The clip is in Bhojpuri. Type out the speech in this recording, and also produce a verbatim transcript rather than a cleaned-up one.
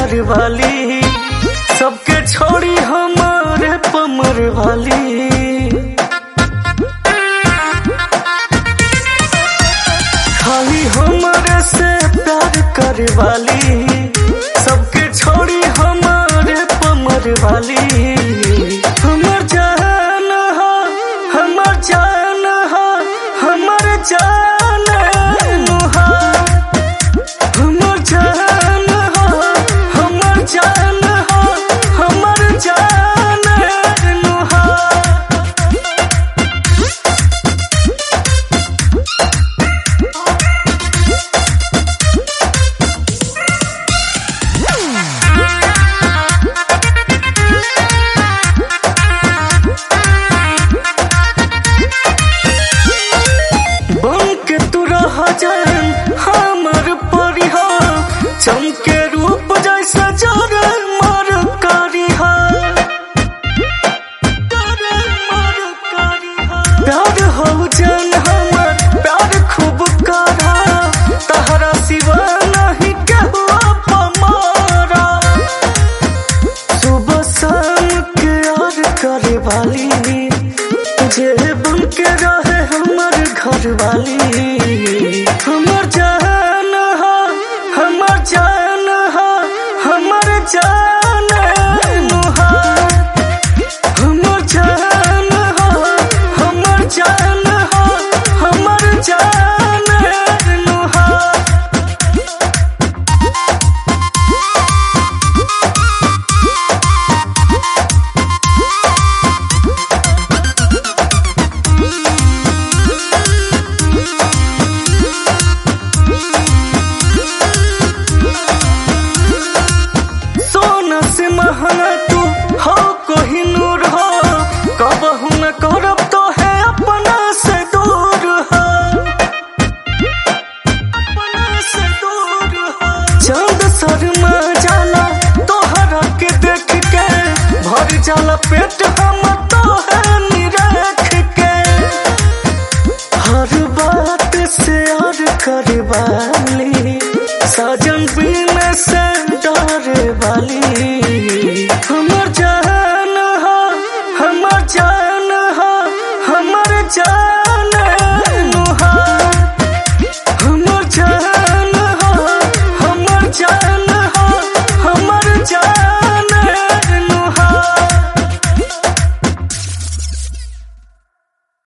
कर वाली, सबके छोड़ी हमारे पमर वाली। खाली हमारे से प्यार कर वाली, सबके छोड़ी हमारे पमर वाली। हमर जान हो, हमर जान हो, हमर जान नुहा। हमर जान हो, हमर जान हो, हमर जान नुहा। जान हमर परिहा, चमके रूप जैसा जर मर करिहा। प्यार हो जान हमर, प्यार खूब करा, तहरा सिवा नहीं केहू हमारा। सुबह शाम के यार करे वाली, तुझे बन के रहे हमर घर वाली। हमर जान हो, हमर जान हो, हमर जान नुहा। हमर जान हो, हमर जान हो, हमर जान नुहा। महंगा तू हो कोहिनूर हो, कबहू न करब तो है अपना से दूर हो, अपना से दूर हो। चांद शर्मा जाला तोहरा के देख के, भर जाला पेट हम तो है निरख के। हर बात से और करवाली,